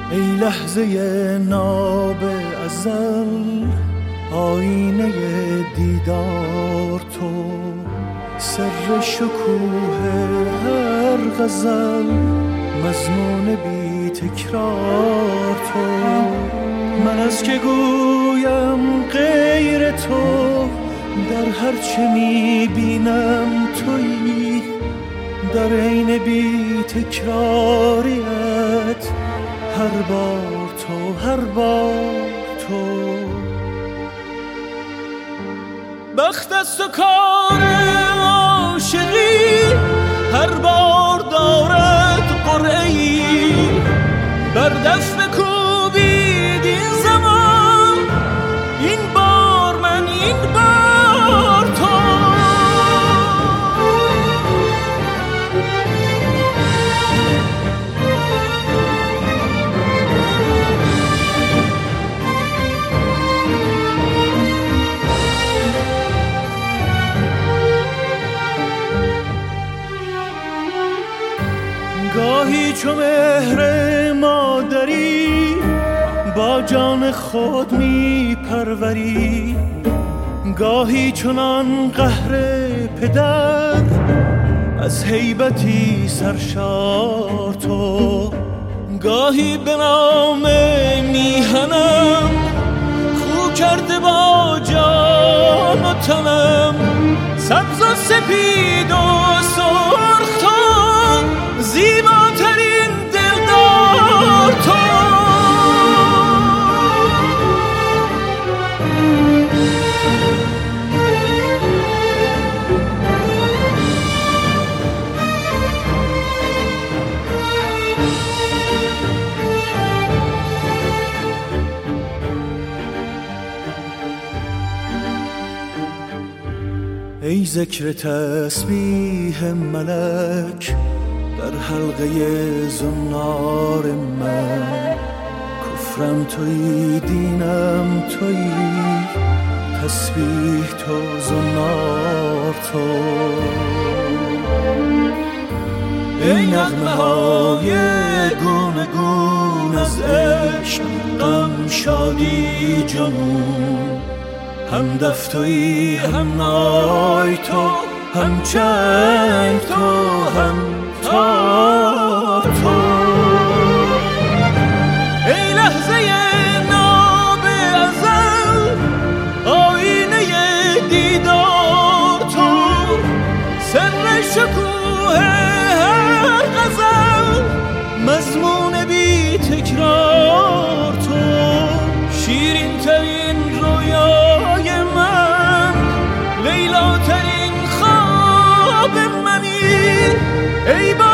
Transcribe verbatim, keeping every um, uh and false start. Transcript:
ای لحظه ناب ازل، آینه دیدار تو، سر شکوه هر غزل، مضمون بی تکرار تو. من از که گویم غیر تو، در هر چه میبینم تویی، در عین بی تکراریت هر بار تو، هر بار تو. بخت است و کار عاشقی، هر بار دارد قرعه‌ای، بر دست بکوبید این زمان، این بار من، این بار تو. گاهی چو مهر مادری، با جان خود می پروری، گاهی چنان قهر پدر، از هیبتی سرشار تو. گاهی به نام میهنم، خو کرده با جان و تنم، سبز و سپید و سرخ تو، زیباترین دلدار تو. ای ذکر تسبیح ملک، در حلقه زنار من، کفرم تویی، دینم تویی، تسبیح تو، زنار تو. ای نغمه های گونه گون از عشق، غم، شادی، جنون، هم دف تویی، هم نای تو، هم چنگ تو، هم تا تو. ای لحظه ناب ازل، آینه دیدار تو، سر شکوه هر غزل، مضمون بی تکرار تو. شیرین ترین رویای من، لیلا ترین خواب منی، ای